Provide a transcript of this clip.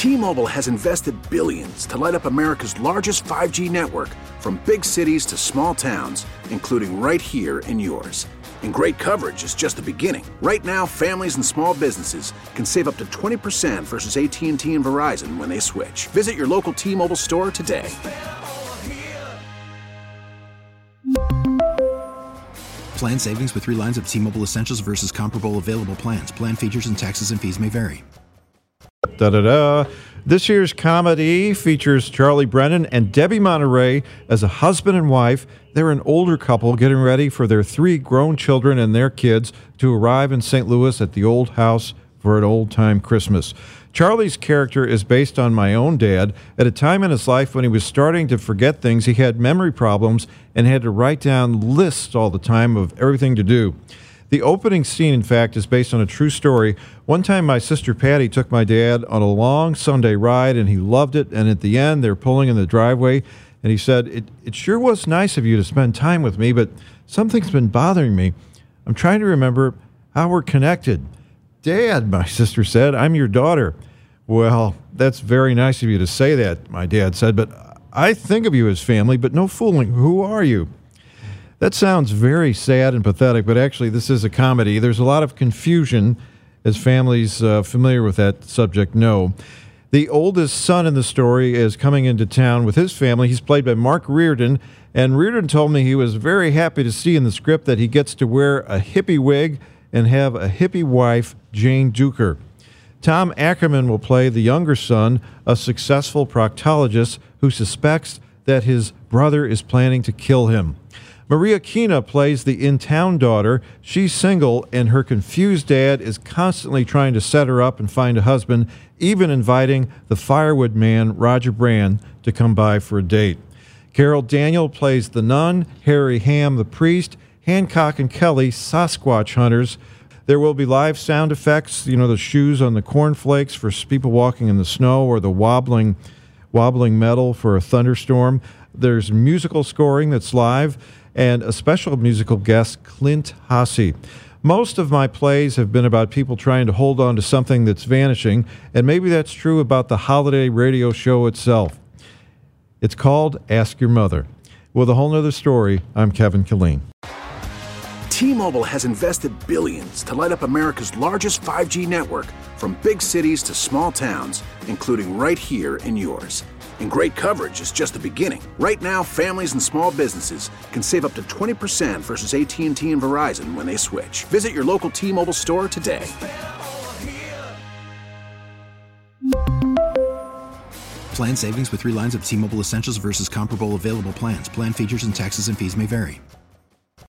T-Mobile has invested billions to light up America's largest 5G network, from big cities to small towns, including right here in yours. And great coverage is just the beginning. Right now, families and small businesses can save up to 20% versus AT&T and Verizon when they switch. Visit your local T-Mobile store today. Plan savings with 3 lines of T-Mobile Essentials versus comparable available plans. Plan features and taxes and fees may vary. This year's comedy features Charlie Brennan and Debbie Monterey as a husband and wife. They're an older couple getting ready for their 3 grown children and their kids to arrive in St. Louis at the old house for an old-time Christmas. Charlie's character is based on my own dad. At a time in his life when he was starting to forget things, he had memory problems and had to write down lists all the time of everything to do. The opening scene, in fact, is based on a true story. One time my sister Patty took my dad on a long Sunday ride, and he loved it. And at the end, they're pulling in the driveway, and he said, it sure was nice of you to spend time with me, but something's been bothering me. I'm trying to remember how we're connected. Dad, my sister said, I'm your daughter. Well, that's very nice of you to say that, my dad said, but I think of you as family, but no fooling. Who are you? That sounds very sad and pathetic, but actually this is a comedy. There's a lot of confusion, as families familiar with that subject know. The oldest son in the story is coming into town with his family. He's played by Mark Reardon, and Reardon told me he was very happy to see in the script that he gets to wear a hippie wig and have a hippie wife, Jane Duker. Tom Ackerman will play the younger son, a successful proctologist who suspects that his brother is planning to kill him. Maria Kina plays the in-town daughter. She's single, and her confused dad is constantly trying to set her up and find a husband, even inviting the firewood man, Roger Brand, to come by for a date. Carol Daniel plays the nun, Harry Ham, the priest, Hancock and Kelly, Sasquatch hunters. There will be live sound effects, the shoes on the cornflakes for people walking in the snow, or the wobbling metal for a thunderstorm. There's musical scoring that's live, and a special musical guest, Clint Hassey. Most of my plays have been about people trying to hold on to something that's vanishing, and maybe that's true about the holiday radio show itself. It's called Ask Your Mother. With a whole nother story, I'm Kevin Killeen. T-Mobile has invested billions to light up America's largest 5G network, from big cities to small towns, including right here in yours. And great coverage is just the beginning. Right now, families and small businesses can save up to 20% versus AT&T and Verizon when they switch. Visit your local T-Mobile store today. Plan savings with 3 lines of T-Mobile Essentials versus comparable available plans. Plan features and taxes and fees may vary.